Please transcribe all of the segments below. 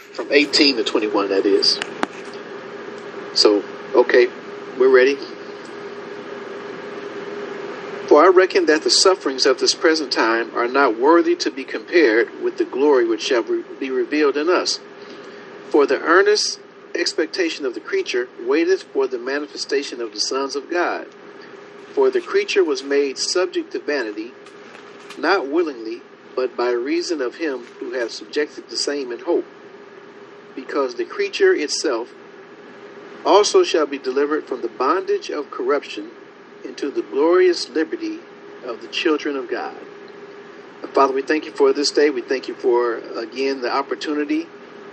from 18 to 21, that is. So, okay, we're ready. For I reckon that the sufferings of this present time are not worthy to be compared with the glory which shall be revealed in us. For the earnest expectation of the creature waiteth for the manifestation of the sons of God. For the creature was made subject to vanity, not willingly, but by reason of him who hath subjected the same in hope, because the creature itself also shall be delivered from the bondage of corruption into the glorious liberty of the children of God. Father, we thank you for this day. We thank you for, again, the opportunity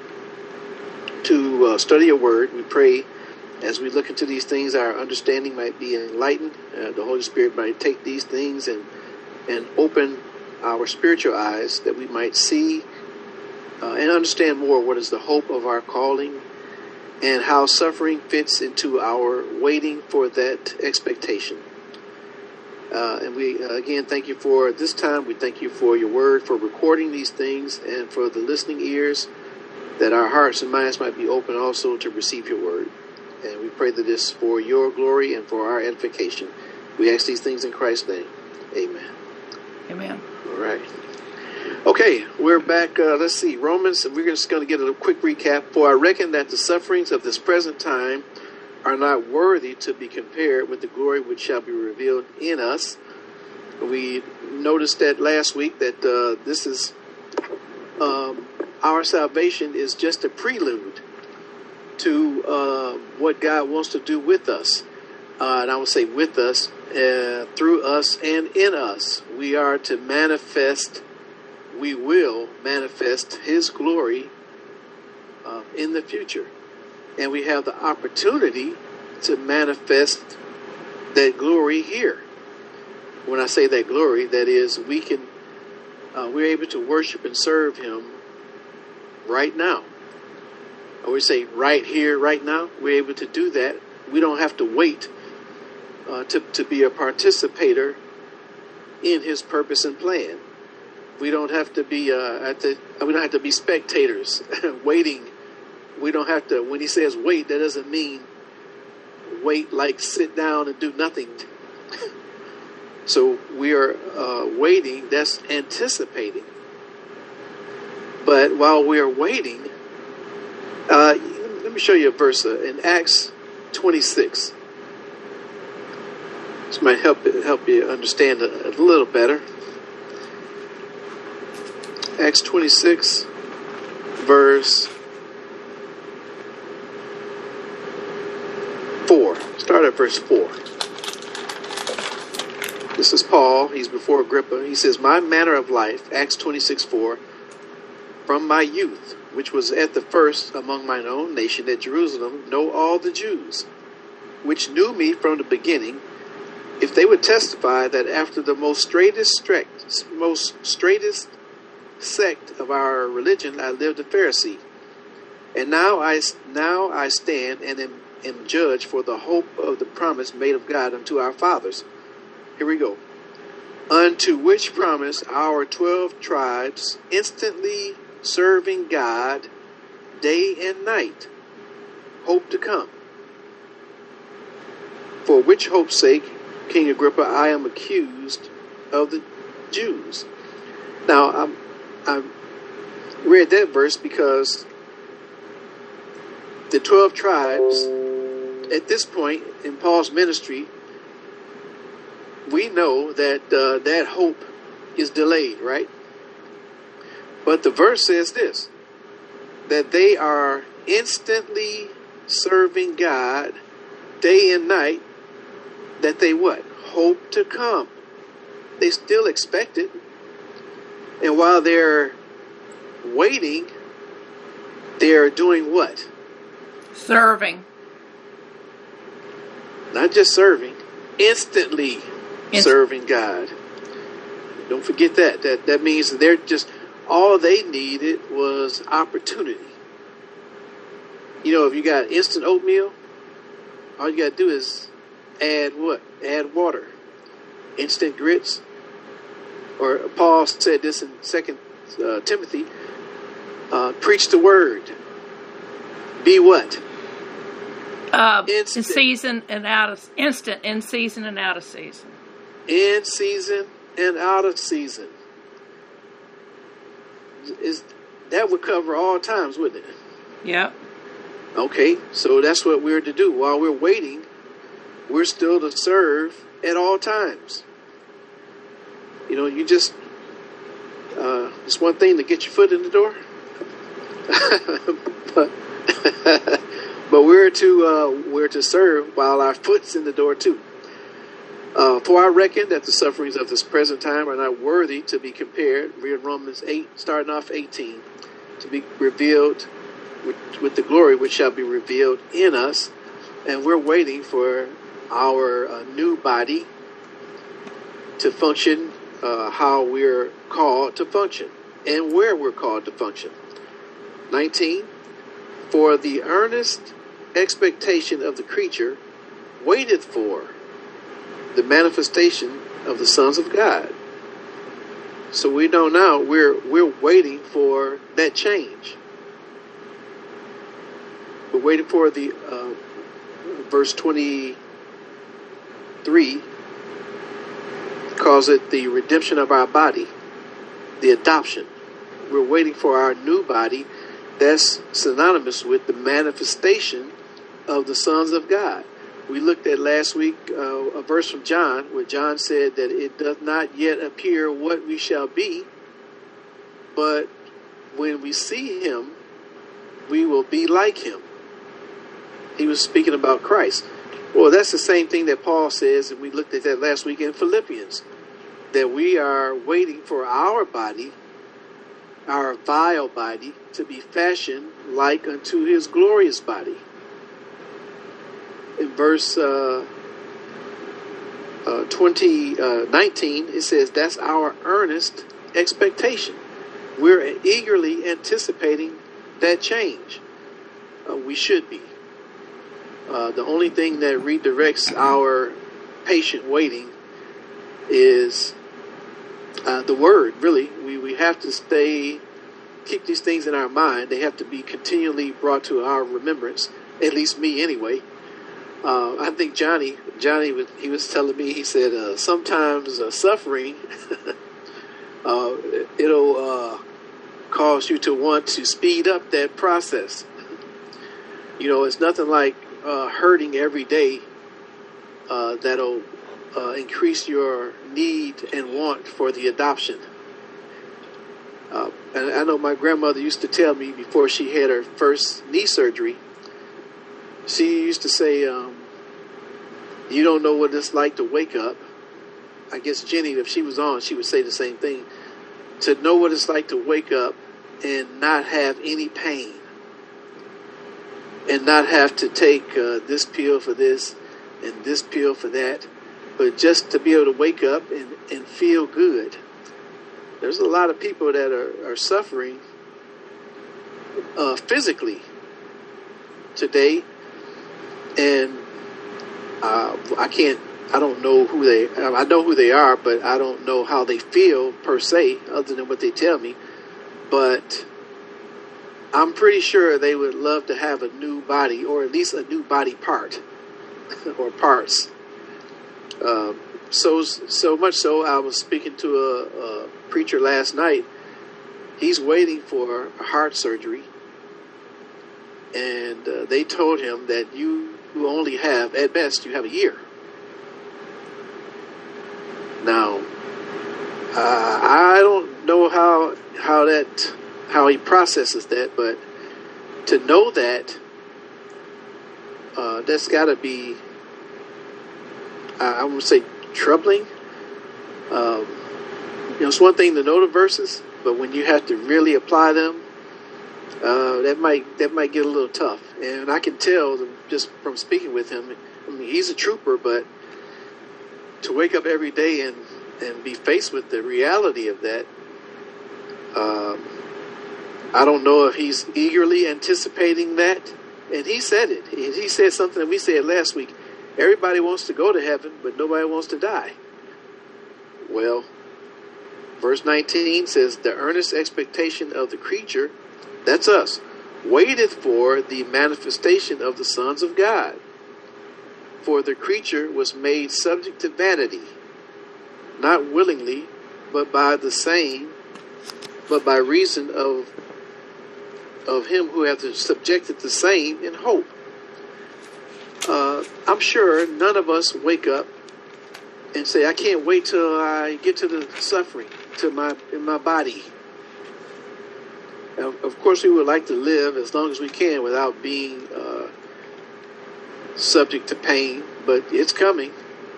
to study your word. We pray as we look into these things, our understanding might be enlightened. The Holy Spirit might take these things and open our spiritual eyes that we might see and understand more what is the hope of our calling and how suffering fits into our waiting for that expectation. And we, again, thank you for this time. We thank you for your word, for recording these things, and for the listening ears, that our hearts and minds might be open also to receive your word. And we pray that this for your glory and for our edification. We ask these things in Christ's name. Amen. Amen. All right. Okay, we're back. Let's see. Romans, we're just going to get a quick recap. For I reckon that the sufferings of this present time are not worthy to be compared with the glory which shall be revealed in us. We noticed that last week that this is our salvation is just a prelude to what God wants to do with us. And I would say with us, through us and in us. We are to manifest, we will manifest his glory in the future. And we have the opportunity to manifest that glory here. When I say that glory, that is, we're able to worship and serve him right now. Or we say right here, right now. We're able to do that. We don't have to wait to be a participator in his purpose and plan. We don't have to be we don't have to be spectators waiting. We don't have to. When he says wait, that doesn't mean wait like sit down and do nothing. So we are waiting. That's anticipating. But while we are waiting, let me show you a verse in Acts 26. This might help you understand a little better. Acts 26, verse 4. Start at verse 4. This is Paul. He's before Agrippa. He says, my manner of life, Acts 26:4, from my youth, which was at the first among mine own nation at Jerusalem, know all the Jews, which knew me from the beginning, if they would testify that after the most straightest sect of our religion, I lived a Pharisee. And now I stand and am judged for the hope of the promise made of God unto our fathers. Here we go. Unto which promise our 12 tribes, instantly serving God day and night, hope to come. For which hope's sake, King Agrippa, I am accused of the Jews. Now, I read that verse because the 12 tribes, at this point in Paul's ministry, we know that that hope is delayed, right? But the verse says this, that they are instantly serving God day and night, that they what? Hope to come. They still expect it. And while they're waiting, they're doing what? Serving. Not just serving, instantly serving God. Don't forget that. That means that they're just, all they needed was opportunity. You know, if you got instant oatmeal, all you got to do is add what? Add water. Instant grits. Or Paul said this in 2 Timothy, preach the word. Be what? In season and out of instant, in season and out of season. In season and out of season. That would cover all times, wouldn't it? Yep. Okay, so that's what we're to do. While we're waiting, we're still to serve at all times. You know, you just, it's one thing to get your foot in the door. but we're to serve while our foot's in the door too. For I reckon that the sufferings of this present time are not worthy to be compared. We're in Romans 8, starting off 18, to be revealed with the glory which shall be revealed in us. And we're waiting for our new body to function how we're called to function and where we're called to function. 19, for the earnest expectation of the creature waiteth for the manifestation of the sons of God. So we know now we're waiting for that change. We're waiting for the verse 23 calls it the redemption of our body, the adoption. We're waiting for our new body. That's synonymous with the manifestation of the sons of God. We looked at last week a verse from John where John said that it does not yet appear what we shall be, but when we see him, we will be like him. He was speaking about Christ. Well, that's the same thing that Paul says, and we looked at that last week in Philippians, that we are waiting for our body, our vile body, to be fashioned like unto his glorious body. In verse 19, it says that's our earnest expectation. We're eagerly anticipating that change. We should be. The only thing that redirects our patient waiting is the word, really. We have to keep these things in our mind. They have to be continually brought to our remembrance, at least me anyway. I think Johnny, he was telling me, he said, sometimes suffering, it'll cause you to want to speed up that process. You know, it's nothing like hurting every day that'll increase your need and want for the adoption. And I know my grandmother used to tell me before she had her first knee surgery, she used to say, you don't know what it's like to wake up. I guess Jenny, if she was on, she would say the same thing. To know what it's like to wake up and not have any pain. And not have to take this pill for this and this pill for that. But just to be able to wake up and feel good. There's a lot of people that are suffering physically today. And I don't know who I know who they are, but I don't know how they feel per se, other than what they tell me. But I'm pretty sure they would love to have a new body, or at least a new body part, or parts. So much so, I was speaking to a preacher last night. He's waiting for a heart surgery, and they told him that you only have, at best, you have a year. Now, I don't know how he processes that, but to know that, that's got to be, I would say, troubling. It's one thing to know the verses, but when you have to really apply them, that might get a little tough. And I can tell just from speaking with him. I mean, he's a trooper, but to wake up every day and be faced with the reality of that, I don't know if he's eagerly anticipating that. And he said it. He said something that we said last week. Everybody wants to go to heaven, but nobody wants to die. Well, verse 19 says, the earnest expectation of the creature, that's us, waiteth for the manifestation of the sons of God. For the creature was made subject to vanity, not willingly, but by reason of him who hath subjected the same in hope. I'm sure none of us wake up and say, I can't wait till I get to the suffering in my body. Now, of course, we would like to live as long as we can without being subject to pain, but it's coming.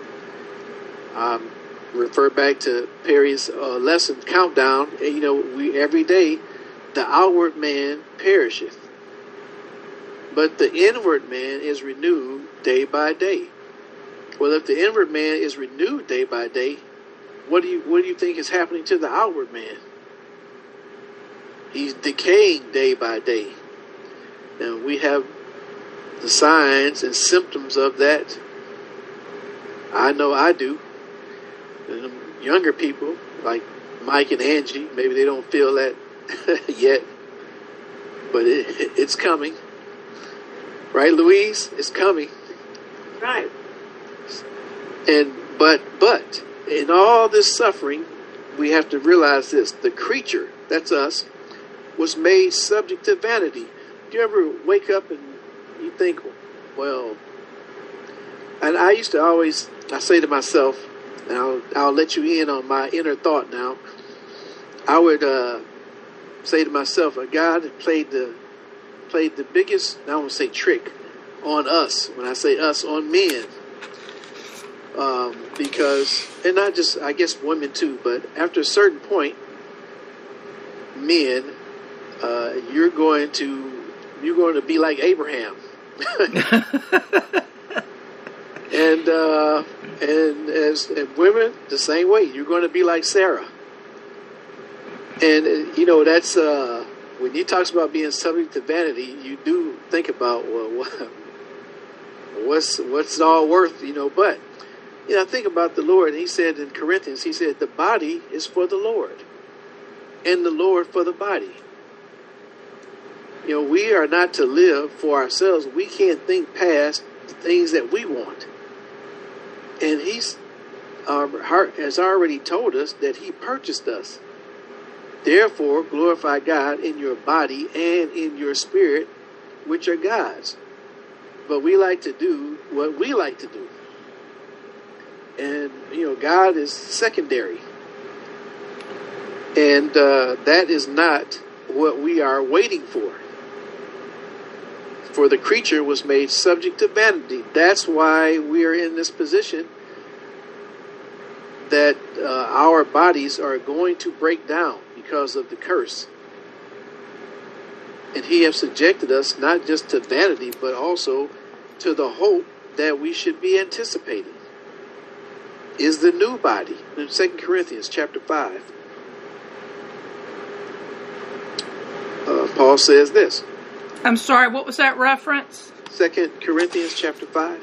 Refer back to Perry's lesson, Countdown. We every day, the outward man perisheth, but the inward man is renewed day by day. Well, if the inward man is renewed day by day, what do you think is happening to the outward man? He's decaying day by day. Now, we have the signs and symptoms of that. I know I do. And younger people, like Mike and Angie, maybe they don't feel that yet, but it's coming. Right, Louise? It's coming. Right. But in all this suffering, we have to realize this: the creature, that's us, was made subject to vanity. Do you ever wake up and you think, well, and I used to always, I say to myself, and I'll let you in on my inner thought now. I would say to myself, God had played the biggest, I won't say trick, on us. When I say us, on men. Because, and not just, I guess women too, but after a certain point, men, you're going to be like Abraham. and women, the same way. You're going to be like Sarah. And, that's, when he talks about being subject to vanity, you do think about, well, what's it all worth, but, think about the Lord. He said in Corinthians, he said, the body is for the Lord, and the Lord for the body. We are not to live for ourselves. We can't think past the things that we want. And he's has already told us that he purchased us. Therefore, glorify God in your body and in your spirit, which are God's. But we like to do what we like to do. And, God is secondary. And that is not what we are waiting for. For the creature was made subject to vanity. That's why we are in this position that our bodies are going to break down because of the curse. And he has subjected us not just to vanity, but also to the hope that we should be anticipating. Is the new body in 2 Corinthians chapter 5. Paul says this. I'm sorry, what was that reference? 2 Corinthians chapter 5.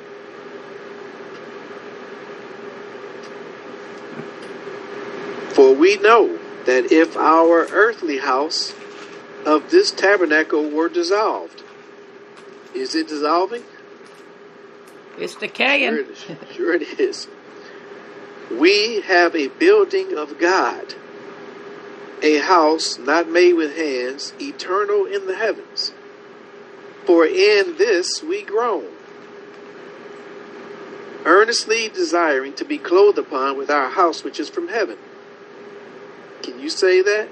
For we know that if our earthly house of this tabernacle were dissolved. Is it dissolving? It's decaying. Sure it is. We have a building of God, a house not made with hands, eternal in the heavens. For in this we groan, earnestly desiring to be clothed upon with our house which is from heaven. Can you say that?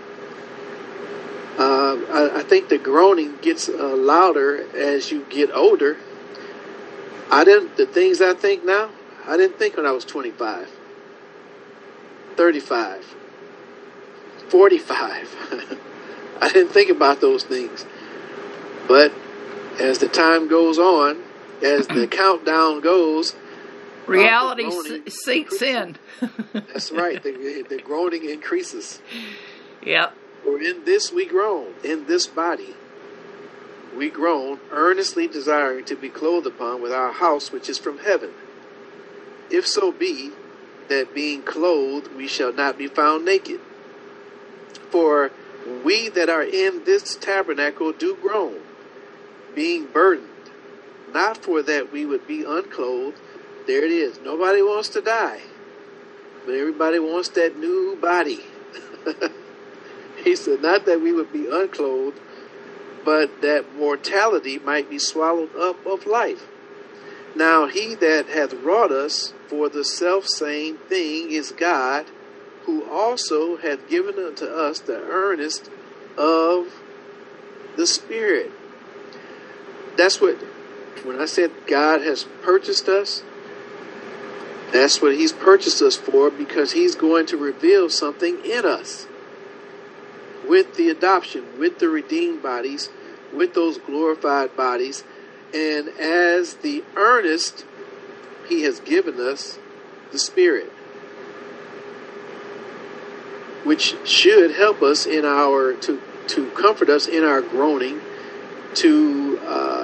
I think the groaning gets louder as you get older. The things I think now, I didn't think when I was 25, 35, 45. I didn't think about those things. But as the time goes on, as the countdown goes, reality sinks in. That's right. The groaning increases. Yep. For in this we groan, in this body we groan, earnestly desiring to be clothed upon with our house which is from heaven. If so be that being clothed we shall not be found naked. For we that are in this tabernacle do groan, being burdened, not for that we would be unclothed. There it is. Nobody wants to die, but everybody wants that new body. He said, not that we would be unclothed, but that mortality might be swallowed up of life. Now he that hath wrought us for the selfsame thing is God, who also hath given unto us the earnest of the Spirit. That's what, when I said God has purchased us, that's what he's purchased us for, because he's going to reveal something in us. With the adoption, with the redeemed bodies, with those glorified bodies, and as the earnest, he has given us the Spirit, which should help us in our, to comfort us in our groaning, to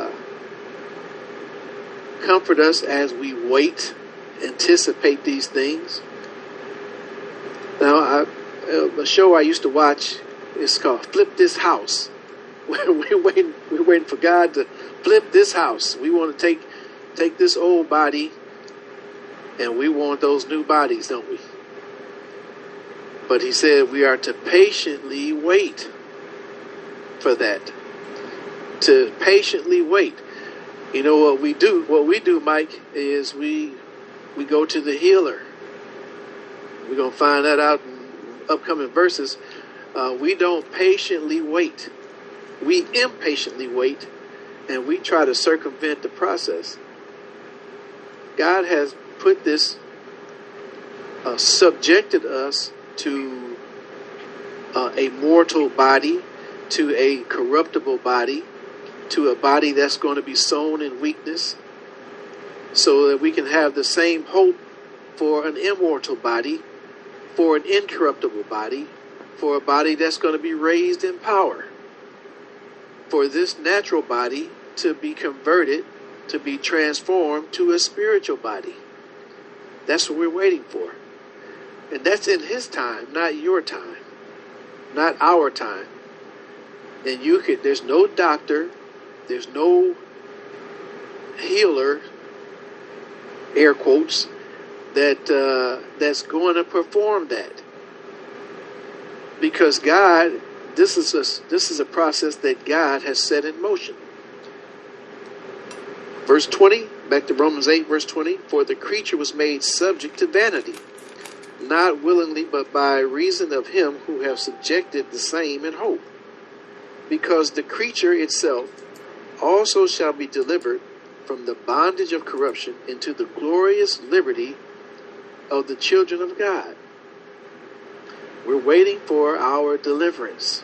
comfort us as we wait, anticipate these things. Now, a show I used to watch is called Flip This House. We're waiting for God to flip this house. We want to take this old body, and we want those new bodies, don't we? But he said we are to patiently wait for that. To patiently wait. You know what we do? What we do, Mike, is we go to the healer. We're going to find that out in upcoming verses. We don't patiently wait. We impatiently wait, and we try to circumvent the process. God has put this, subjected us to a mortal body, to a corruptible body, to a body that's going to be sown in weakness, so that we can have the same hope for an immortal body, for an incorruptible body, for a body that's going to be raised in power, for this natural body to be converted, to be transformed to a spiritual body. That's what we're waiting for. And that's in his time, not your time, not our time. And there's no doctor, there's no healer, air quotes, that's going to perform that. Because God, this is a process that God has set in motion. Verse 20, back to Romans 8, verse 20. For the creature was made subject to vanity, not willingly, but by reason of him who have subjected the same in hope. Because the creature itself also shall be delivered from the bondage of corruption into the glorious liberty of the children of God. We're waiting for our deliverance.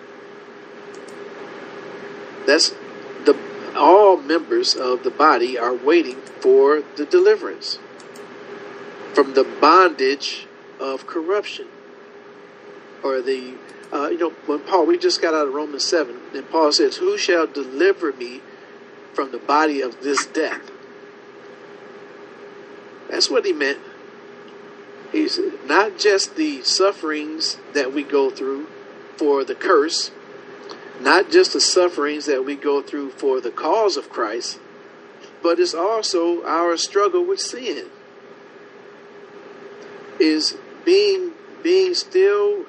All members of the body are waiting for the deliverance from the bondage of corruption. Or when we just got out of Romans 7, and Paul says, who shall deliver me from the body of this death? That's what he meant. He's not just the sufferings that we go through for the curse, not just the sufferings that we go through for the cause of Christ, but it's also our struggle with sin. Is being still,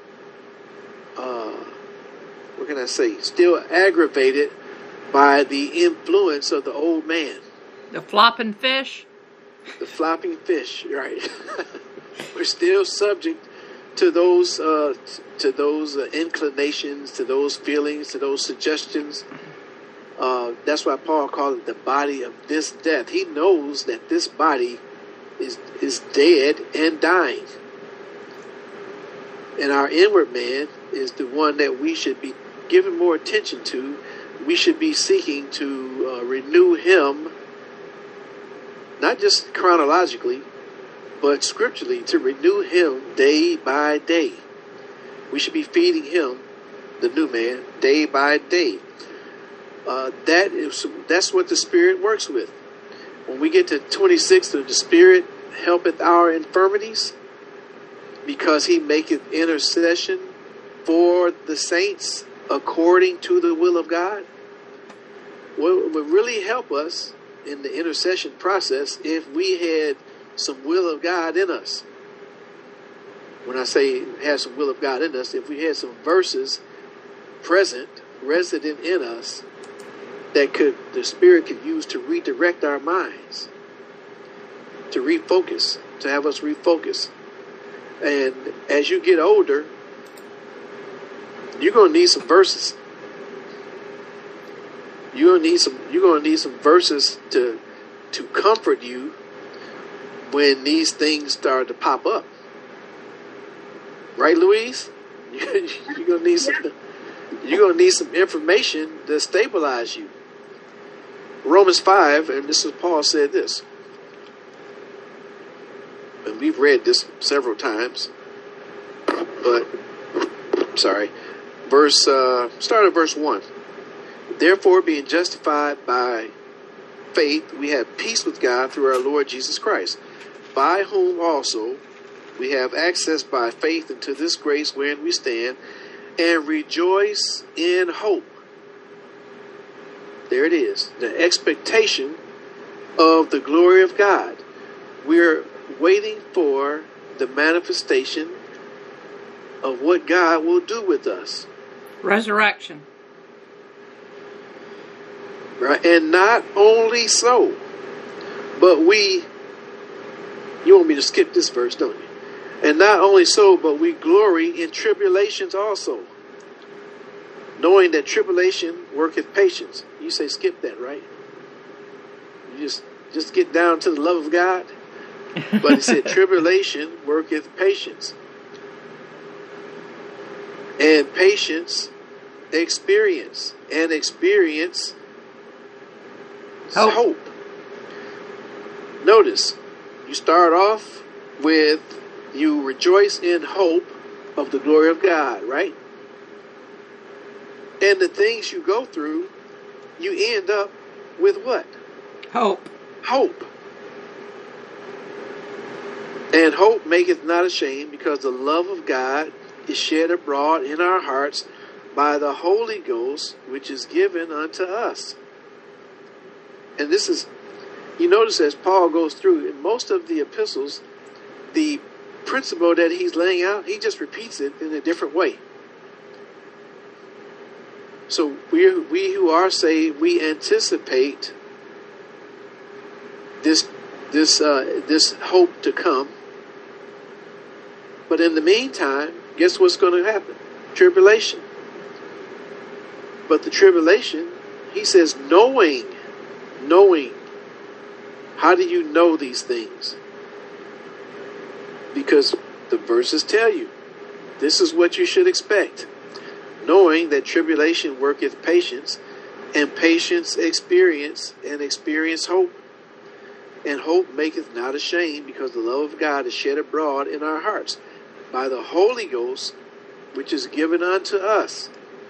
still aggravated by the influence of the old man. The flopping fish? The flopping fish, right. We're still subject to those inclinations, to those feelings, to those suggestions. That's why Paul called it the body of this death. He knows that this body is dead and dying. And our inward man is the one that we should be giving more attention to. We should be seeking to renew him, not just chronologically, but scripturally, to renew him day by day. We should be feeding him, the new man, day by day. That's what the Spirit works with. When we get to 26, the Spirit helpeth our infirmities, because he maketh intercession for the saints according to the will of God? What would really help us in the intercession process if we had some will of God in us? When I say have some will of God in us, if we had some verses present, resident in us, that the Spirit could use to redirect our minds, to refocus, to have us refocus. And as you get older, you're going to need some verses. You're going to need some verses to comfort you when these things start to pop up. Right, Louise? You're going to need some information to stabilize you. Romans 5, and this is Paul said this, and we've read this several times, but start at verse 1. Therefore, being justified by faith, we have peace with God through our Lord Jesus Christ, by whom also we have access by faith into this grace wherein we stand, and rejoice in hope. There it is, the expectation of the glory of God. We're waiting for the manifestation of what God will do with us. Resurrection. Right, and not only so, but you want me to skip this verse, don't you? And not only so, but we glory in tribulations also, knowing that tribulation worketh patience. You say skip that, right? You just get down to the love of God. But it said tribulation worketh patience. And patience, experience. And experience, hope. Notice, you start off with you rejoice in hope of the glory of God, right? And the things you go through, you end up with what? Hope. Hope. And hope maketh not ashamed, because the love of God is shed abroad in our hearts by the Holy Ghost, which is given unto us. And this is, you notice as Paul goes through, in most of the epistles, the principle that he's laying out, he just repeats it in a different way. So we who are saved, we anticipate this hope to come. But in the meantime, guess what's going to happen? Tribulation. But the tribulation, he says, knowing. How do you know these things? Because the verses tell you. This is what you should expect. Knowing that tribulation worketh patience, and patience experience, and experience hope. And hope maketh not ashamed, because the love of God is shed abroad in our hearts by the Holy Ghost, which is given unto us.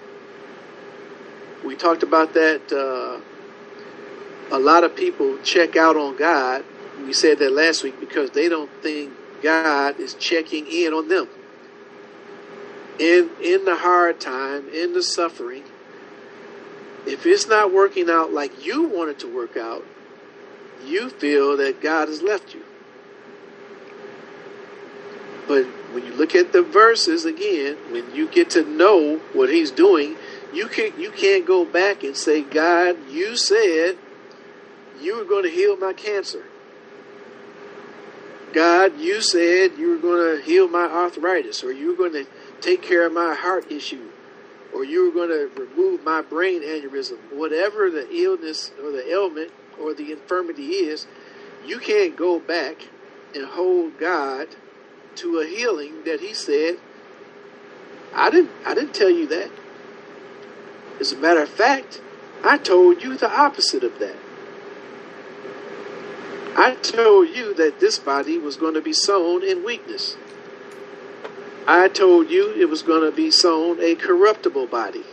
We talked about that. A lot of people check out on God. We said that last week because they don't think God is checking in on them. In the hard time, in the suffering, if it's not working out like you want it to work out, you feel that God has left you. But when you look at the verses again, when you get to know what he's doing, you can't go back and say, God, you said you were going to heal my cancer. God, you said you were going to heal my arthritis, or you were going to take care of my heart issue, or you were going to remove my brain aneurysm. Whatever the illness or the ailment or the infirmity is, you can't go back and hold God to a healing that he said, I didn't tell you that. As a matter of fact, I told you the opposite of that. I told you that this body was going to be sown in weakness. I told you it was going to be sown a corruptible body.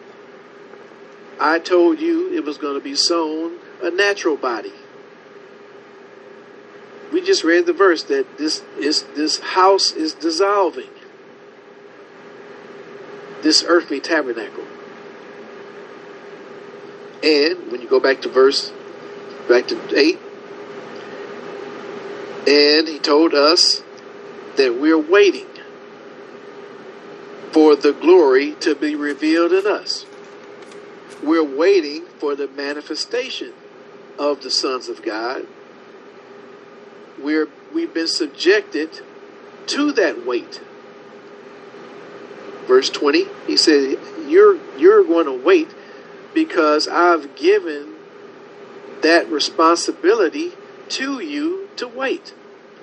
I told you it was going to be sown a natural body. We just read the verse that this house is dissolving. this earthly tabernacle. And when you go back to 8, and he told us that we're waiting for the glory to be revealed in us. We're waiting for the manifestation of the sons of God. We've been subjected to that wait. Verse 20, he said, you're going to wait because I've given that responsibility to you to wait.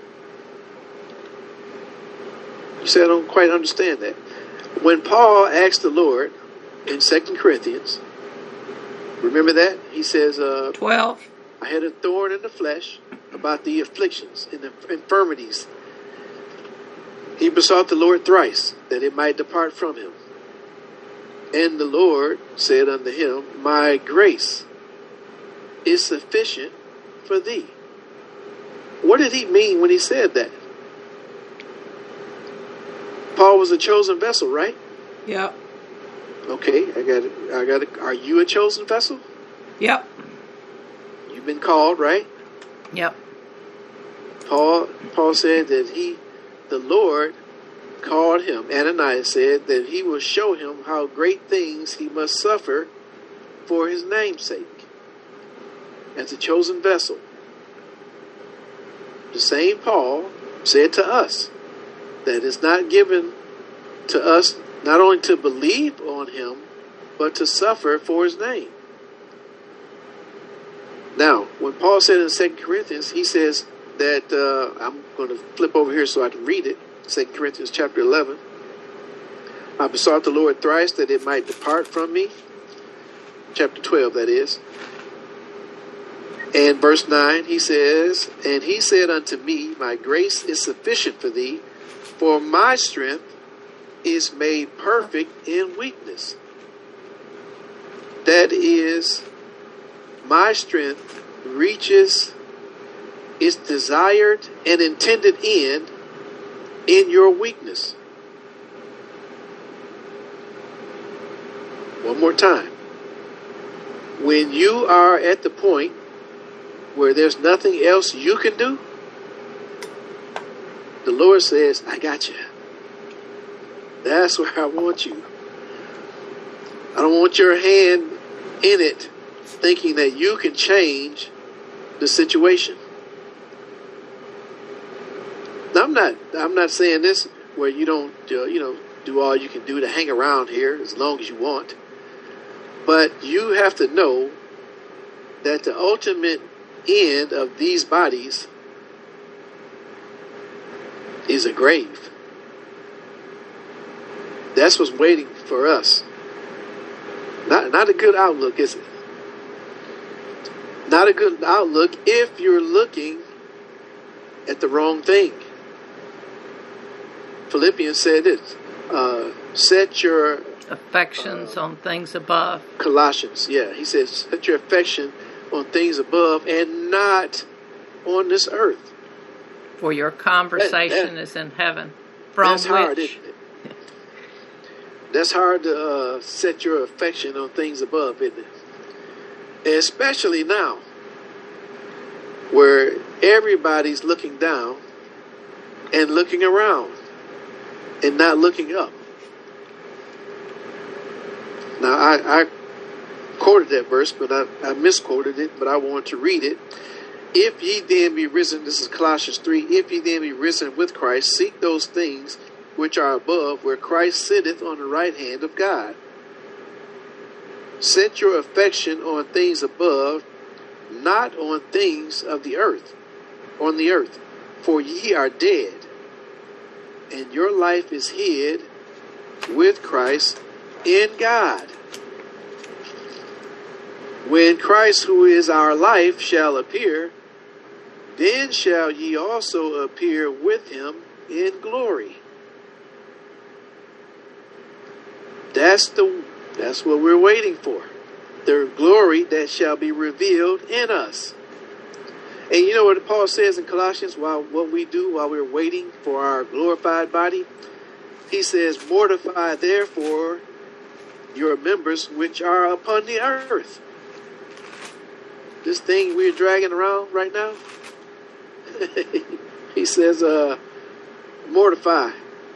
You say, I don't quite understand that. When Paul asked the Lord in 2 Corinthians, remember that? He says, 12. I had a thorn in the flesh about the afflictions and the infirmities. He besought the Lord thrice that it might depart from him. And the Lord said unto him, my grace is sufficient for thee. What did he mean when he said that? Paul was a chosen vessel, right? Yep. Okay, I got it. Are you a chosen vessel? Yep. You've been called, right? Yep. Paul said that the Lord called him. Ananias said that he will show him how great things he must suffer for his name's sake. As a chosen vessel. The same Paul said to us that it's not given to us not only to believe on him, but to suffer for his name. Now, when Paul said in 2 Corinthians, he says that, I'm going to flip over here so I can read it, 2 Corinthians chapter 11. I besought the Lord thrice that it might depart from me. Chapter 12, that is. And verse 9, he says, and he said unto me, my grace is sufficient for thee, for my strength is made perfect in weakness. That is, my strength reaches its desired and intended end in your weakness. One more time. When you are at the point where there's nothing else you can do, the Lord says, I got you. That's where I want you. I don't want your hand in it thinking that you can change the situation. Now, I'm not saying this where you don't do all you can do to hang around here as long as you want. But you have to know that the ultimate end of these bodies is a grave. That's what's waiting for us. Not a good outlook, is it? Not a good outlook if you're looking at the wrong thing. Philippians said this, set your affections on things above. Colossians, yeah. He says, set your affection on things above and not on this earth. For your conversation is in heaven. From that's hard, isn't it? That's hard to set your affection on things above, isn't it? Especially now, where everybody's looking down and looking around and not looking up. Now, I quoted that verse, but I misquoted it, but I want to read it. If ye then be risen, this is Colossians 3, if ye then be risen with Christ, seek those things which are above, where Christ sitteth on the right hand of God. Set your affection on things above, not on things of the earth, on the earth. For ye are dead, and your life is hid with Christ in God. When Christ, who is our life, shall appear, then shall ye also appear with him in glory. That's what we're waiting for. The glory that shall be revealed in us. And you know what Paul says in Colossians, what we do while we're waiting for our glorified body? He says, mortify therefore your members which are upon the earth. This thing we're dragging around right now, he says, mortify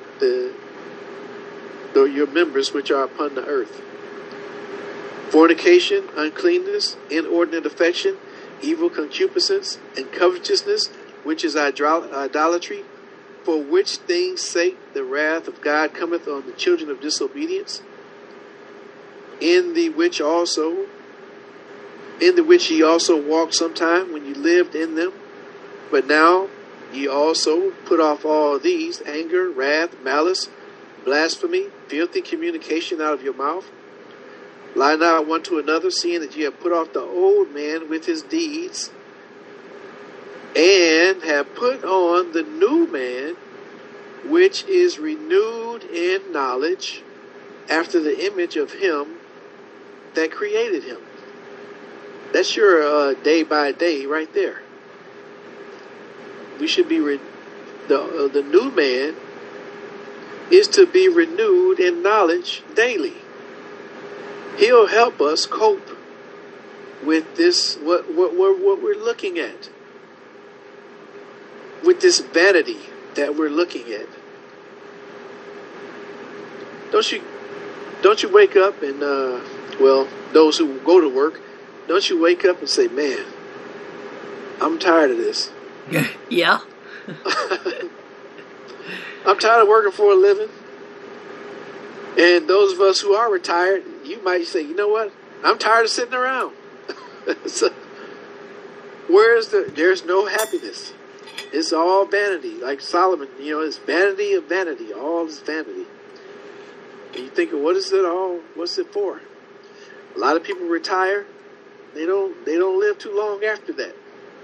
your members which are upon the earth. Fornication, uncleanness, inordinate affection, evil concupiscence, and covetousness, which is idolatry, for which things' sake the wrath of God cometh on the children of disobedience, in the which ye also walked sometime when ye lived in them. But now ye also put off all these: anger, wrath, malice, blasphemy, filthy communication out of your mouth. Lie not one to another, seeing that ye have put off the old man with his deeds, and have put on the new man, which is renewed in knowledge, after the image of him that created him. That's your day by day right there. We should be the new man is to be renewed in knowledge daily. He'll help us cope with this, what we're looking at, with this vanity that we're looking at. Don't you wake up and those who go to work, don't you wake up and say, man, I'm tired of this. Yeah. I'm tired of working for a living. And those of us who are retired, you might say, you know what? I'm tired of sitting around. So, there's no happiness. It's all vanity. Like Solomon, it's vanity of vanity. All is vanity. And you think, what's it for? A lot of people retire. They don't live too long after that.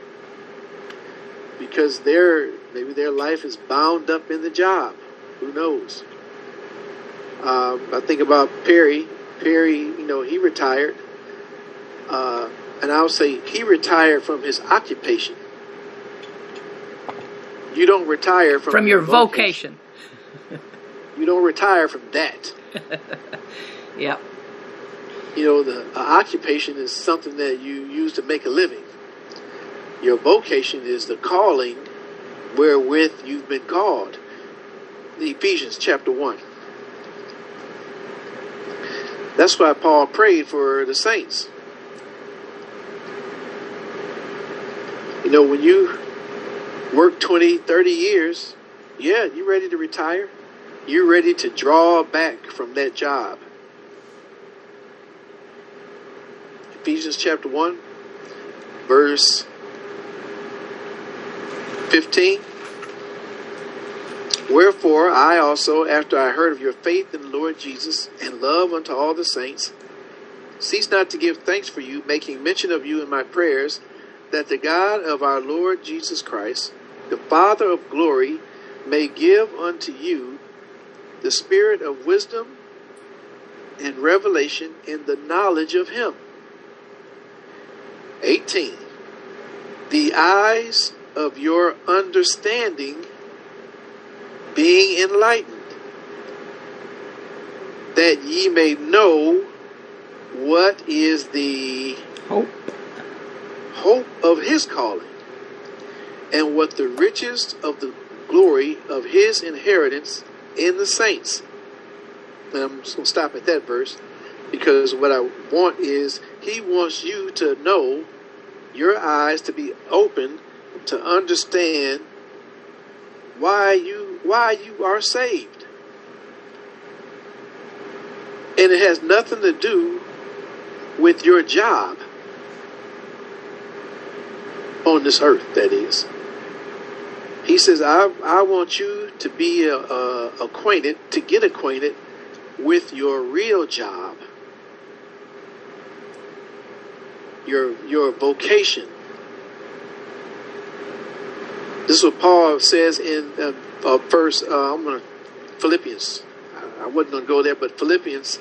Because maybe their life is bound up in the job. Who knows? I think about Perry. Perry, he retired. And I'll say he retired from his occupation. You don't retire from your vocation. You don't retire from that. Yeah. The occupation is something that you use to make a living. Your vocation is the calling wherewith you've been called. Ephesians chapter 1. That's why Paul prayed for the saints. When you work 20, 30 years, you're ready to retire. You're ready to draw back from that job. Ephesians chapter 1, verse 15. Wherefore I also, after I heard of your faith in the Lord Jesus, and love unto all the saints, cease not to give thanks for you, making mention of you in my prayers, that the God of our Lord Jesus Christ, the Father of glory, may give unto you the spirit of wisdom and revelation in the knowledge of him. 18. The eyes of your understanding being enlightened, that ye may know what is the hope of his calling, and what the riches of the glory of his inheritance in the saints. And I'm just going to stop at that verse, because what I want is, he wants you to know, your eyes to be open to understand why you are saved. And it has nothing to do with your job on this earth, that is. He says, I want you to be get acquainted with your real job, your vocation. This is what Paul says in Philippians. I wasn't going to go there, but Philippians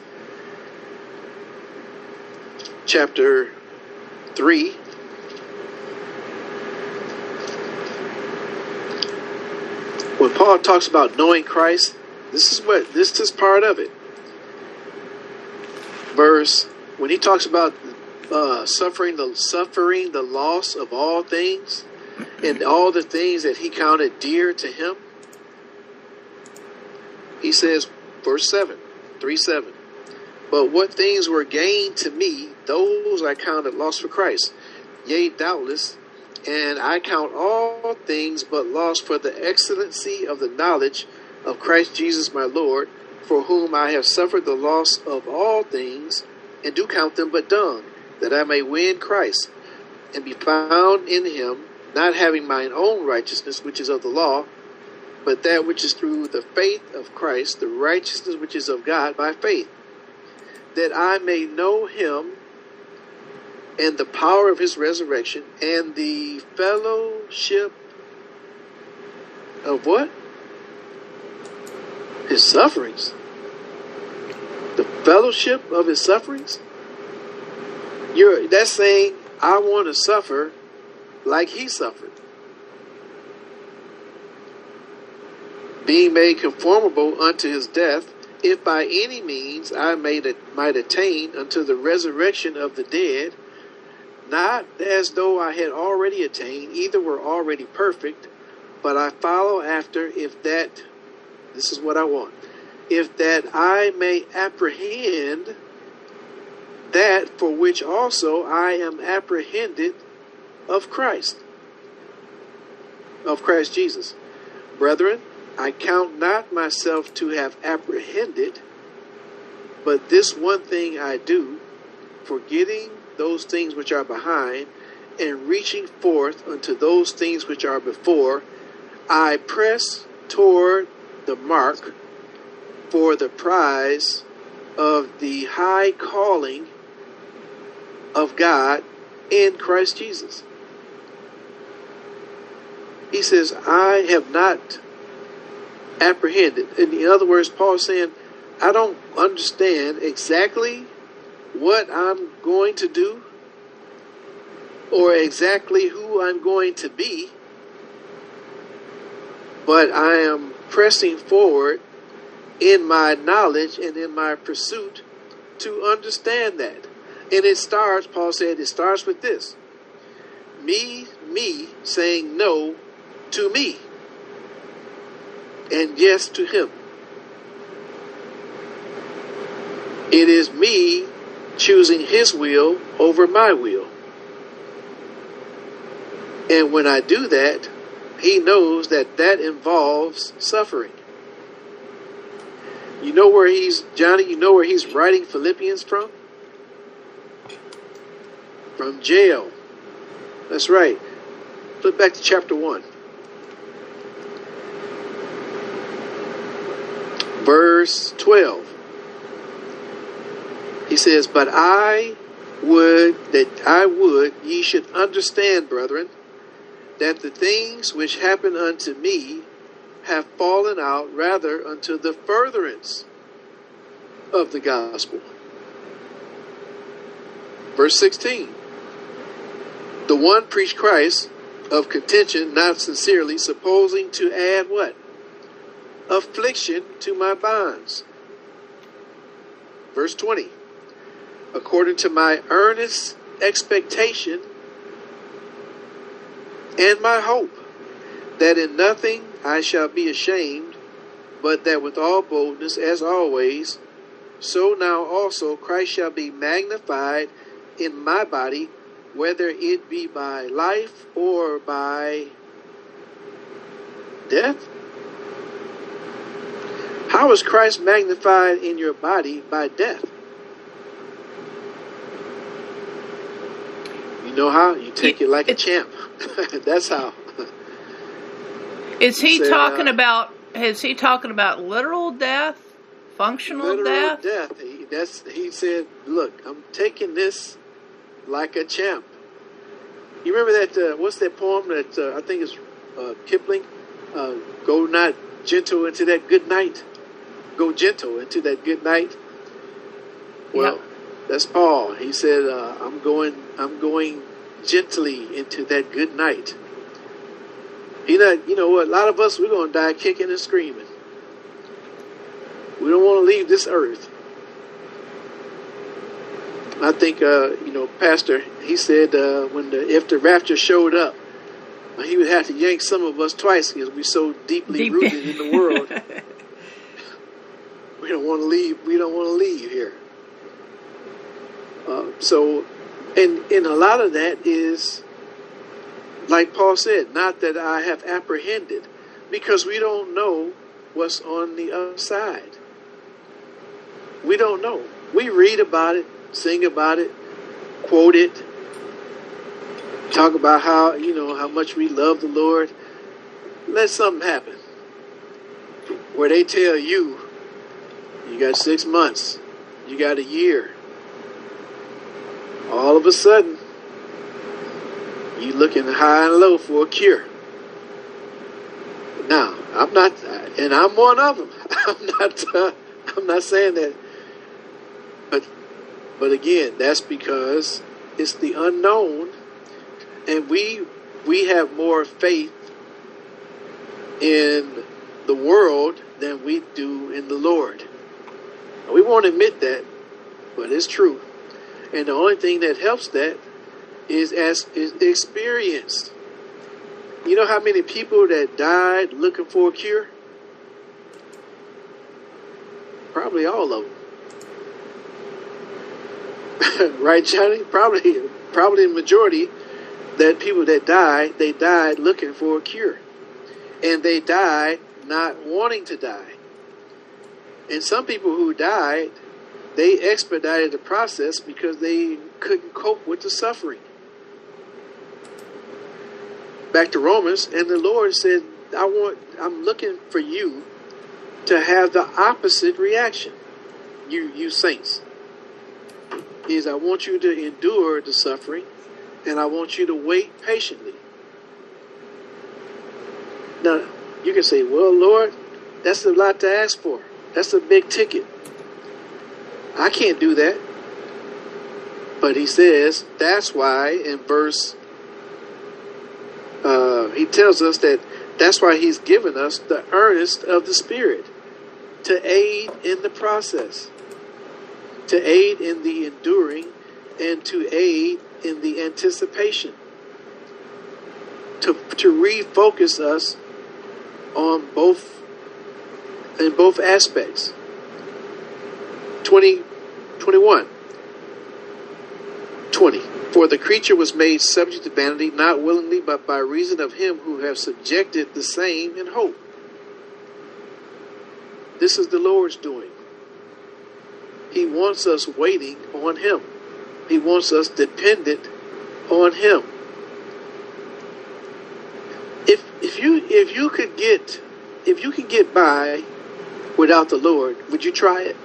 chapter 3. When Paul talks about knowing Christ, this is part of it. verse when he talks about suffering the loss of all things and all the things that he counted dear to him. He says, verse 7, but what things were gained to me, those I counted loss for Christ. Yea, doubtless, and I count all things but loss for the excellency of the knowledge of Christ Jesus my Lord, for whom I have suffered the loss of all things, and do count them but dung, that I may win Christ, and be found in him, not having mine own righteousness, which is of the law, but that which is through the faith of Christ, the righteousness which is of God by faith, that I may know him and the power of his resurrection, and the fellowship of what? His sufferings. The fellowship of his sufferings? That's saying, I want to suffer like he suffered. Being made conformable unto his death, if by any means I might attain unto the resurrection of the dead, not as though I had already attained, either were already perfect, but I follow after, if that, this is what I want, if that I may apprehend that for which also I am apprehended of Christ Jesus. Brethren, I count not myself to have apprehended, but this one thing I do, forgetting those things which are behind, and reaching forth unto those things which are before, I press toward the mark for the prize of the high calling of God in Christ Jesus. He says, I have not apprehended. In other words, Paul's saying, I don't understand exactly what I'm going to do or exactly who I'm going to be, but I am pressing forward in my knowledge and in my pursuit to understand that. And it starts, Paul said, it starts with this. Me saying no to me and yes to him. It is me choosing his will over my will. And when I do that, he knows that that involves suffering. You know where Johnny, you know where he's writing Philippians from? From jail. That's right. Flip back to chapter 1. Verse 12. He says, but I would ye should understand, brethren, that the things which happen unto me have fallen out rather unto the furtherance of the gospel. Verse 16. The one preached Christ of contention, not sincerely, supposing to add what? Affliction to my bonds. Verse 20. According to my earnest expectation and my hope, that in nothing I shall be ashamed, but that with all boldness, as always, so now also Christ shall be magnified in my body, whether it be by life or by death. How is Christ magnified in your body by death? You know how? You take it like a champ. That's how. Is he talking about literal death? Functional literal death? He said, look, I'm taking this like a champ. You remember that, what's that poem that I think is Kipling? Go not gentle into that good night. Go gentle into that good night. Well, yep. That's Paul. He said, I'm going gently into that good night. You know what? A lot of us, we're going to die kicking and screaming. We don't want to leave this earth. I think, Pastor, he said if the rapture showed up, he would have to yank some of us twice because we're so deeply rooted in the world. We don't want to leave. We don't want to leave here. And a lot of that is, like Paul said, not that I have apprehended, because we don't know what's on the other side. We don't know. We read about it, sing about it, quote it, talk about how much we love the Lord. Let something happen where they tell you got 6 months, you got a year. All of a sudden, you looking high and low for a cure. Now, I'm not, and I'm one of them. I'm not saying that, but again, that's because it's the unknown, and we have more faith in the world than we do in the Lord. We won't admit that, but it's true. And the only thing that helps that is experience. You know how many people that died looking for a cure? Probably all of them. Right, Johnny? Probably the majority that people that died, they died looking for a cure. And they died not wanting to die. And some people who died, they expedited the process because they couldn't cope with the suffering. Back to Romans, and the Lord said, I'm looking for you to have the opposite reaction. You saints. I want you to endure the suffering, and I want you to wait patiently. Now, you can say, well, Lord, that's a lot to ask for. That's a big ticket. I can't do that. But he says, that's why in verse, he tells us that's why he's given us the earnest of the Spirit to aid in the process, to aid in the enduring, and to aid in the anticipation, to refocus us on in both aspects. 21. 20. For the creature was made subject to vanity, not willingly, but by reason of him who have subjected the same in hope. This is the Lord's doing. He wants us waiting on him. He wants us dependent on him. If you could get by without the Lord, would you try it?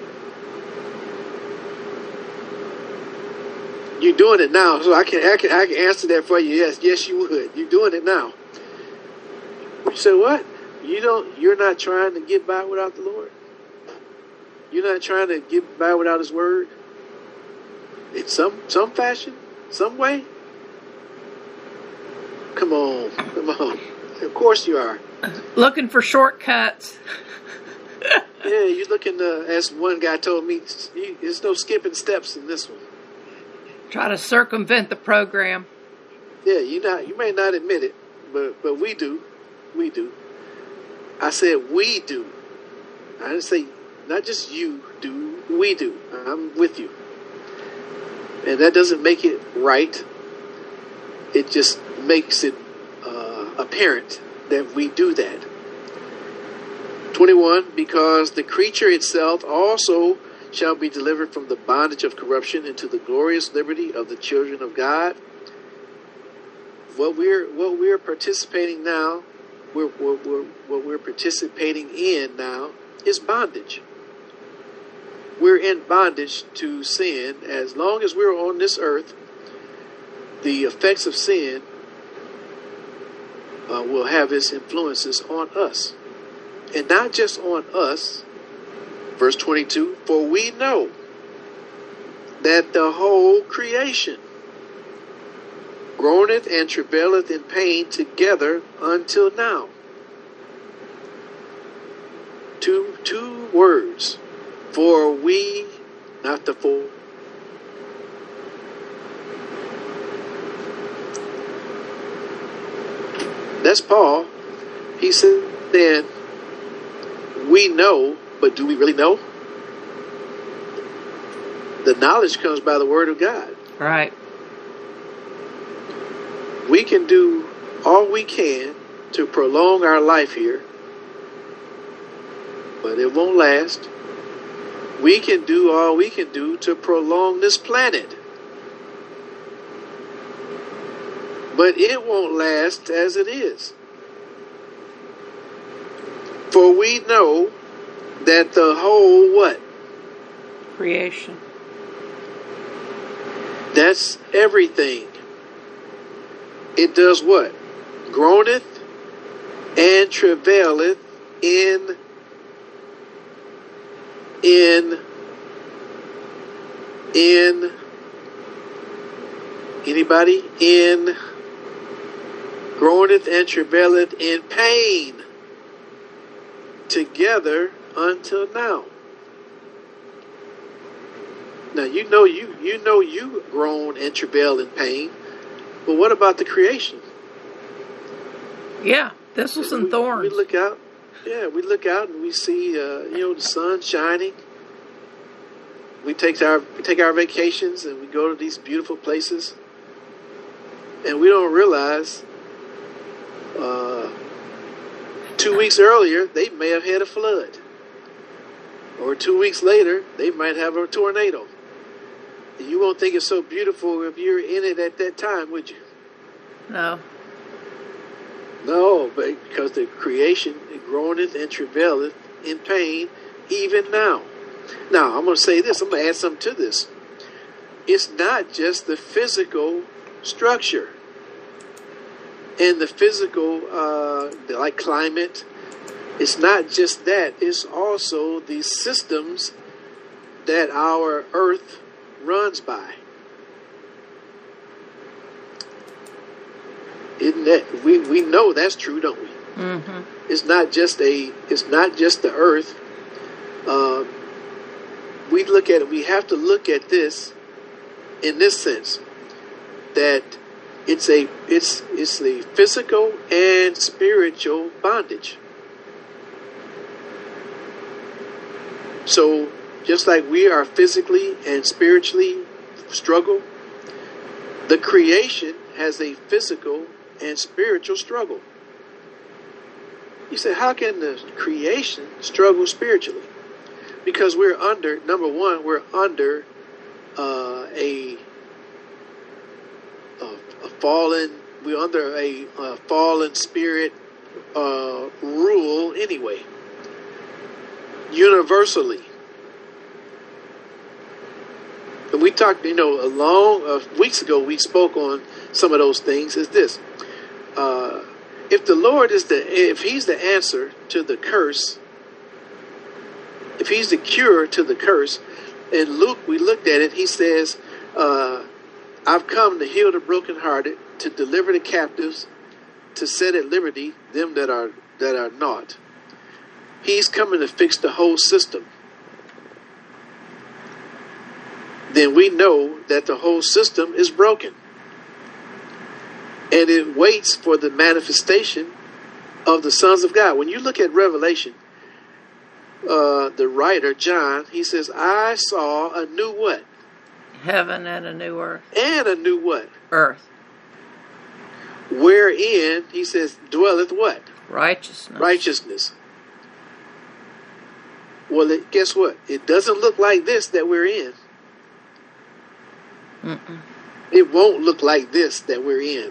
You're doing it now, so I can answer that for you. Yes, you would. You're doing it now. You say what? You're not trying to get by without the Lord? You're not trying to get by without his word? In some fashion? Some way? Come on. Of course you are. Looking for shortcuts. Yeah, you're looking as one guy told me, there's no skipping steps in this one. Try to circumvent the program. Yeah, you may not admit it, but we do. We do. I said we do. I didn't say not just you do, we do. I'm with you. And that doesn't make it right. It just makes it apparent that we do that. 21, because the creature itself also shall be delivered from the bondage of corruption into the glorious liberty of the children of God. What we're participating now, what we're participating in now is bondage. We're in bondage to sin. As long as we're on this earth, the effects of sin will have its influences on us. And not just on us. Verse 22, for we know that the whole creation groaneth and travaileth in pain together until now. Two words. For we, not the for. That's Paul. He said, then we know, but do we really know? The knowledge comes by the word of God. Right. We can do all we can to prolong our life here, but it won't last. We can do all we can do to prolong this planet, but it won't last as it is. For we know that the whole what? Creation. That's everything. It does what? Groaneth and travaileth in anybody? In groaneth and travaileth in pain together until now. Now you know you groan and travail in pain, but what about the creation? Yeah, thistles and thorns. We look out. Yeah, we look out and we see the sun shining. We take our vacations and we go to these beautiful places, and we don't realize 2 weeks earlier they may have had a flood, or 2 weeks later they might have a tornado. You won't think it's so beautiful if you're in it at that time, would you? No. No, but because the creation, it groaneth and travaileth in pain even now. Now, I'm going to say this. I'm going to add something to this. It's not just the physical structure and the physical, like climate. It's not just that. It's also the systems that our earth runs by. Isn't that we know that's true, don't we? Mm-hmm. It's not just the earth. We look at it. We have to look at this in this sense that it's the physical and spiritual bondage. So just like we are physically and spiritually struggle, the creation has a physical and spiritual struggle. You say, how can the creation struggle spiritually? Because we're under, number one, we're under a fallen spirit rule anyway, universally. And we talked, weeks ago we spoke on some of those things. Is this: if the Lord if He's the answer to the curse, if He's the cure to the curse, in Luke we looked at it. He says, "I've come to heal the brokenhearted, to deliver the captives, to set at liberty them that are not." He's coming to fix the whole system. Then we know that the whole system is broken. And it waits for the manifestation of the sons of God. When you look at Revelation, the writer, John, he says, I saw a new what? Heaven and a new earth. And a new what? Earth. Wherein, he says, dwelleth what? Righteousness. Righteousness. Well, guess what? It doesn't look like this that we're in. Mm-mm. It won't look like this that we're in.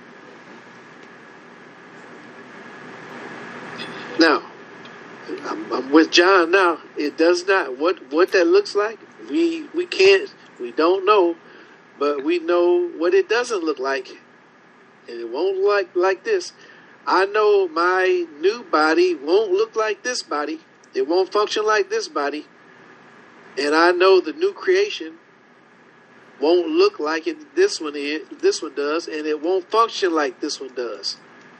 Now, I'm with John now. It does not. What that looks like, we don't know, but we know what it doesn't look like. And it won't look like this. I know my new body won't look like this body. It won't function like this body. And I know the new creation won't look like this one does, and it won't function like this one does.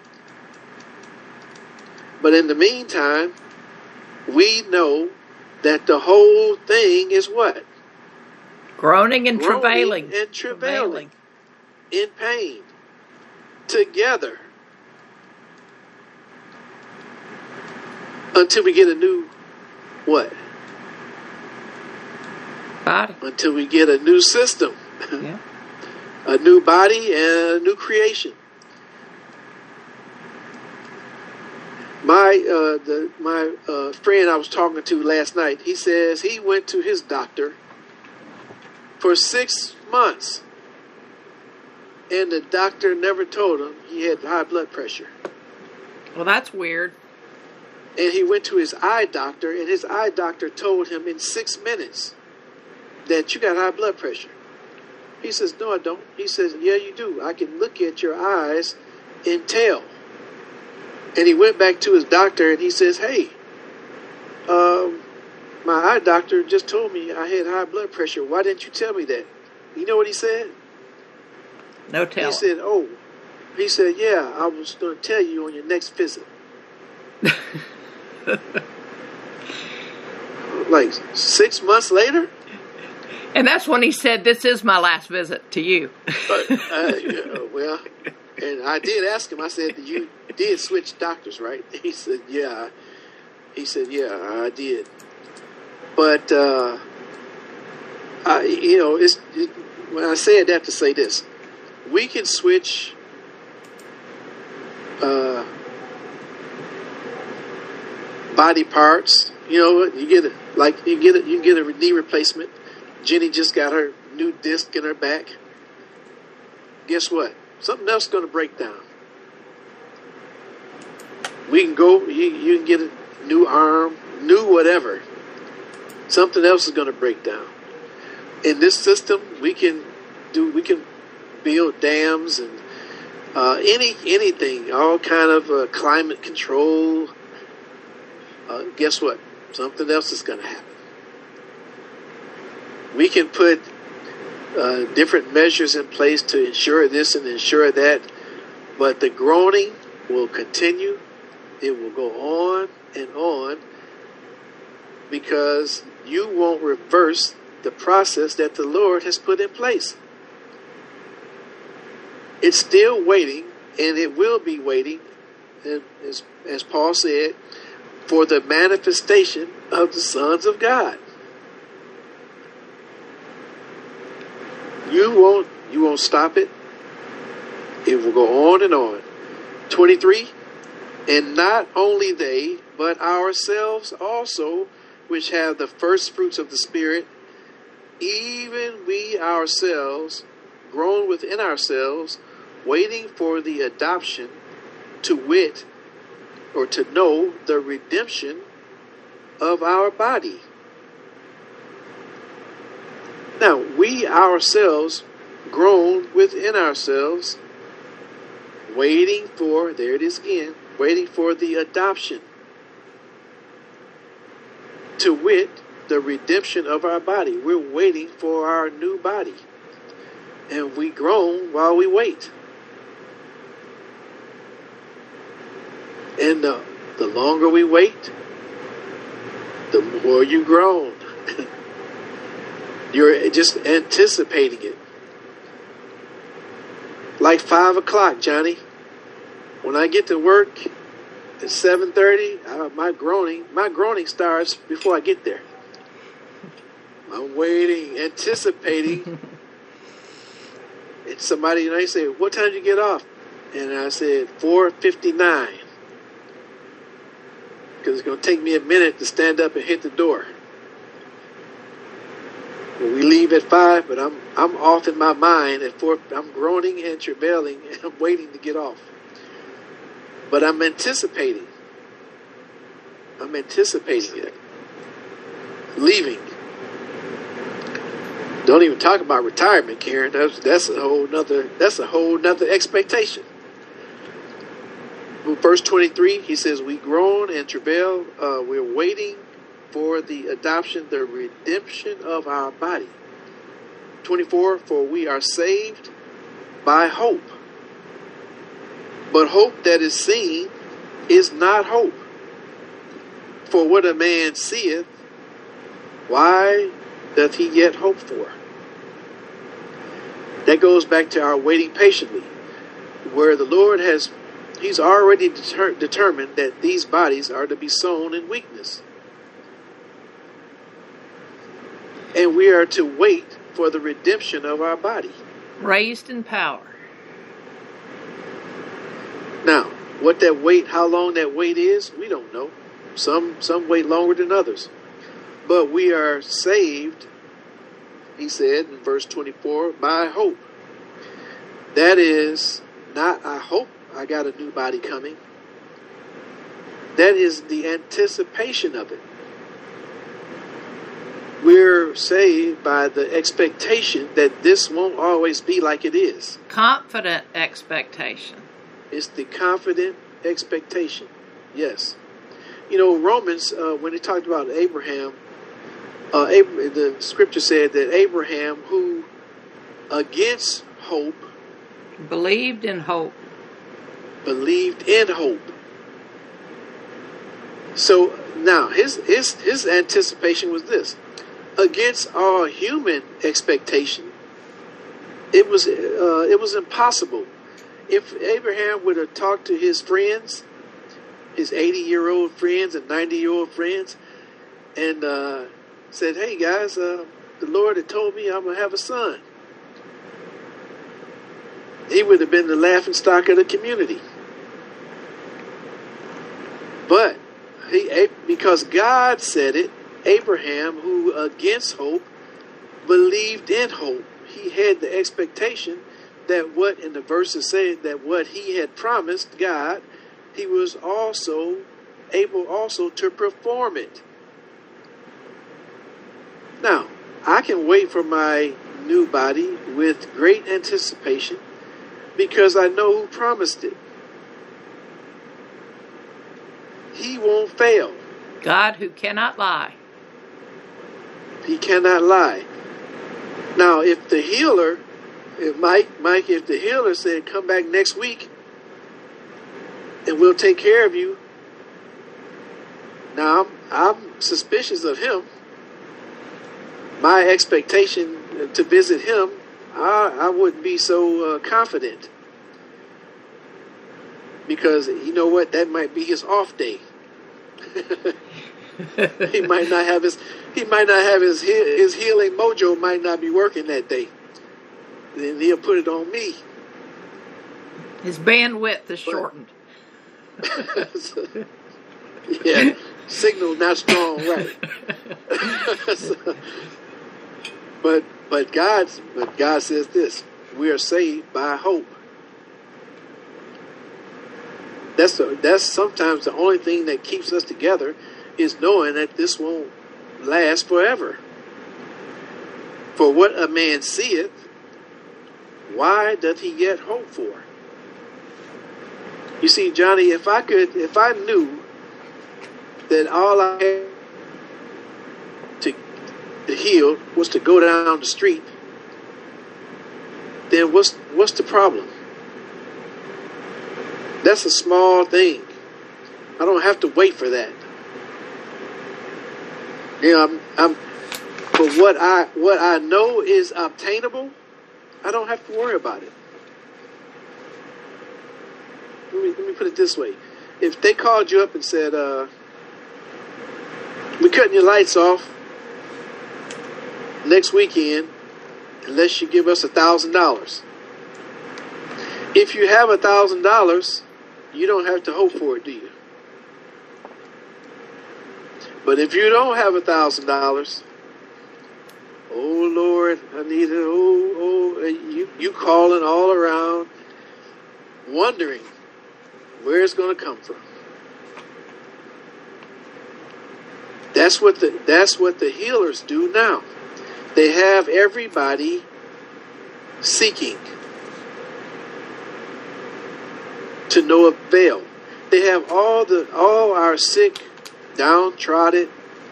But in the meantime, we know that the whole thing is what? Groaning and travailing. And travailing. In pain. Together. Until we get a new what? Body. Until we get a new system. Yeah. A new body and a new creation. My friend I was talking to last night, he says he went to his doctor for 6 months, and the doctor never told him he had high blood pressure. Well, that's weird. And he went to his eye doctor, and his eye doctor told him in 6 minutes that you got high blood pressure. He says, no, I don't. He says, yeah, you do. I can look at your eyes and tell. And he went back to his doctor, and he says, hey, my eye doctor just told me I had high blood pressure. Why didn't you tell me that? You know what he said? No telling. He said, he said, yeah, I was going to tell you on your next visit. Like 6 months later? And that's when he said, this is my last visit to you. Well, and I did ask him, I said, you did switch doctors, right? He said, yeah. He said, yeah, I did. But, when I said that to say this, we can switch body parts. You get a knee replacement. Jenny just got her new disc in her back. Guess what? Something else is going to break down. We can go. You can get a new arm, new whatever. Something else is going to break down. In this system, we can build dams and anything, all kind of climate control. Guess what? Something else is going to happen. We can put different measures in place to ensure this and ensure that, but the groaning will continue. It will go on and on because you won't reverse the process that the Lord has put in place. It's still waiting, and it will be waiting, as Paul said, for the manifestation of the sons of God. You won't stop it. It will go on and on. 23, and not only they, but ourselves also, which have the first fruits of the Spirit, even we ourselves, grown within ourselves, waiting for the adoption, to wit, or to know the redemption of our body. Now, we ourselves, grown within ourselves, waiting for, there it is again, waiting for the adoption, to wit, the redemption of our body. We're waiting for our new body. And we groan while we wait. And the longer we wait, the more you groan. You're just anticipating it. Like 5 o'clock, Johnny. When I get to work at 7:30, my groaning starts before I get there. I'm waiting, anticipating. And somebody, they say, what time did you get off? And I said, 4:59. Because it's going to take me a minute to stand up and hit the door. Well, we leave at 5, but I'm off in my mind at 4. I'm groaning and travailing, and I'm waiting to get off. But I'm anticipating. I'm anticipating it. Leaving. Don't even talk about retirement, Karen. That's a whole nother expectation. Verse 23, he says, we groan and travail. We're waiting for the adoption, the redemption of our body. 24, for we are saved by hope. But hope that is seen is not hope. For what a man seeth, why doth he yet hope for? That goes back to our waiting patiently, where the Lord has He's already determined that these bodies are to be sown in weakness. And we are to wait for the redemption of our body. Raised in power. Now, what that wait, how long that wait is, we don't know. Some wait longer than others. But we are saved, he said in verse 24, by hope. That is not, I hope I got a new body coming. That is the anticipation of it. We're saved by the expectation that this won't always be like it is. Confident expectation. It's the confident expectation. Yes. You know, Romans, when it talked about Abraham, the scripture said that Abraham, who against hope, believed in hope. Believed in hope. So now his anticipation was this: against all human expectation, it was impossible. If Abraham would have talked to his friends, his 80-year-old friends and 90-year-old friends, and said, "Hey guys, the Lord had told me I'm gonna have a son," he would have been the laughingstock of the community. But because God said it, Abraham, who against hope, believed in hope. He had the expectation that what in the verses say that what he had promised God, he was also able also to perform it. Now, I can wait for my new body with great anticipation because I know who promised it. He won't fail. God who cannot lie. He cannot lie. Now, if the healer, if the healer said, "Come back next week and we'll take care of you," now I'm suspicious of him. My expectation to visit him, I wouldn't be so confident, because you know what? That might be his off day. He might not have his healing mojo might not be working that day. Then he'll put it on me. His bandwidth is shortened. Yeah, signal not strong, right? But God says this: we are saved by hope. That's sometimes the only thing that keeps us together, is knowing that this won't last forever. For what a man seeth, why doth he yet hope for? You see, Johnny, if I knew that all I had to heal was to go down the street, then what's the problem? That's a small thing. I don't have to wait for that. You know, but what I know is obtainable, I don't have to worry about it. Let me put it this way: if they called you up and said, "We're cutting your lights off next weekend unless you give us $1,000," if you have $1,000, you don't have to hope for it, do you? But if you don't have $1,000, oh Lord, I need it. You calling all around, wondering where it's going to come from. That's what the healers do now. They have everybody seeking to no avail. They have all our sick, downtrodden,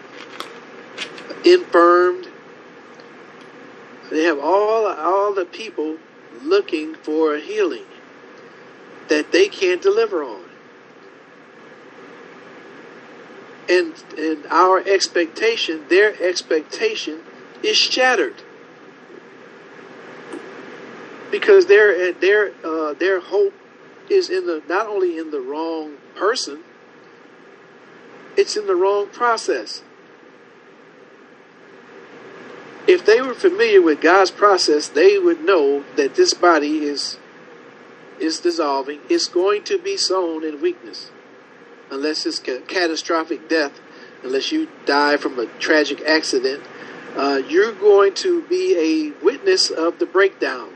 infirmed. They have all the people looking for a healing that they can't deliver on. And our expectation, their expectation, is shattered, because their hope is not only in the wrong person, it's in the wrong process. If they were familiar with God's process, they would know that this body is dissolving. It's going to be sown in weakness, unless it's catastrophic death, unless you die from a tragic accident. You're going to be a witness of the breakdown.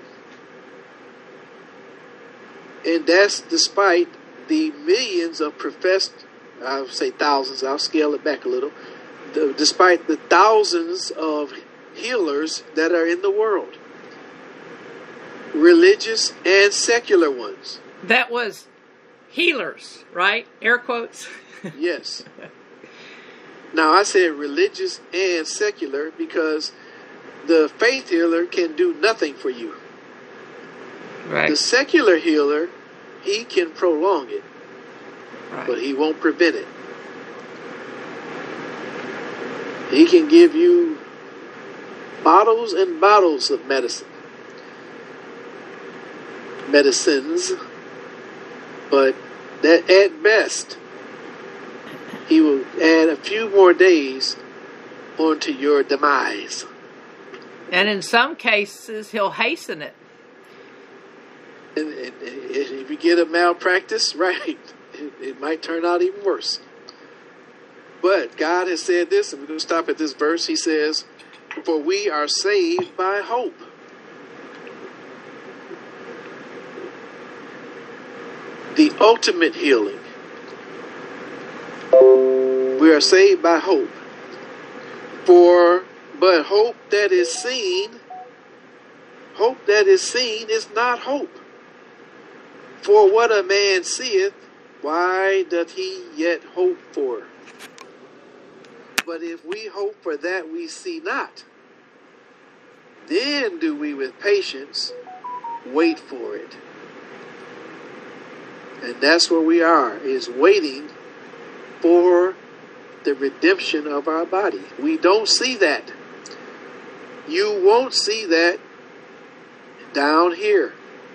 And that's despite the millions of professed, I would say thousands, I'll scale it back a little, despite the thousands of healers that are in the world, religious and secular ones. That was healers, right? Air quotes. Yes. Now, I said religious and secular because the faith healer can do nothing for you. Right. The secular healer, he can prolong it, right, but he won't prevent it. He can give you bottles and bottles of medicines, but that at best, he will add a few more days onto your demise. And in some cases, he'll hasten it. And if you get a malpractice, right, it might turn out even worse. But God has said this, and we're going to stop at this verse. He says, "For we are saved by hope." The ultimate healing. We are saved by hope. But hope that is seen is not hope. For what a man seeth, why doth he yet hope for? But if we hope for that we see not, then do we with patience wait for it. And that's where we are, is waiting for the redemption of our body. We don't see that. You won't see that down here.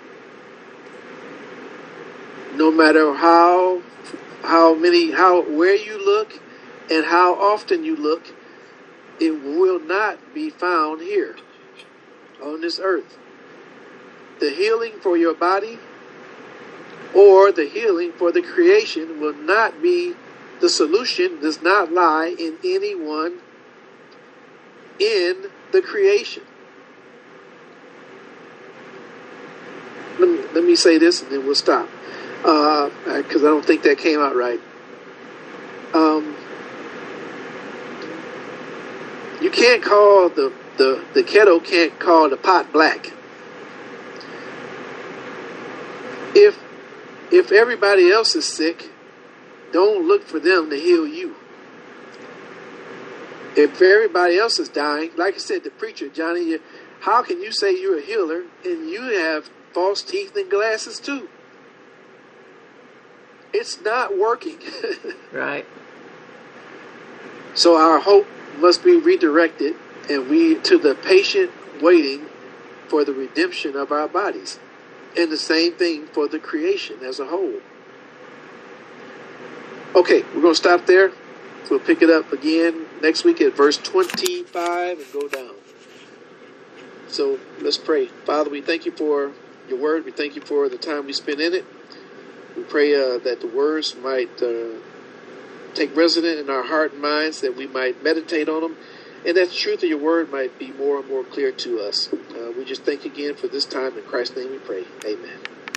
No matter where you look and how often you look, it will not be found here on this earth. The healing for your body or the healing for the creation will not be, the solution does not lie in anyone in the creation. Let me say this and then we'll stop. Because I don't think that came out right. You can't call the kettle can't call the pot black. If everybody else is sick, don't look for them to heal you. If everybody else is dying, like I said, the preacher, Johnny, how can you say you're a healer and you have false teeth and glasses too? It's not working. Right. So our hope must be redirected, and we to the patient waiting for the redemption of our bodies. And the same thing for the creation as a whole. Okay, we're going to stop there. We'll pick it up again next week at verse 25 and go down. So let's pray. Father, we thank you for your word. We thank you for the time we spent in it. We pray that the words might take resident in our heart and minds, that we might meditate on them, and that the truth of your word might be more and more clear to us. We just thank you again for this time. In Christ's name we pray. Amen.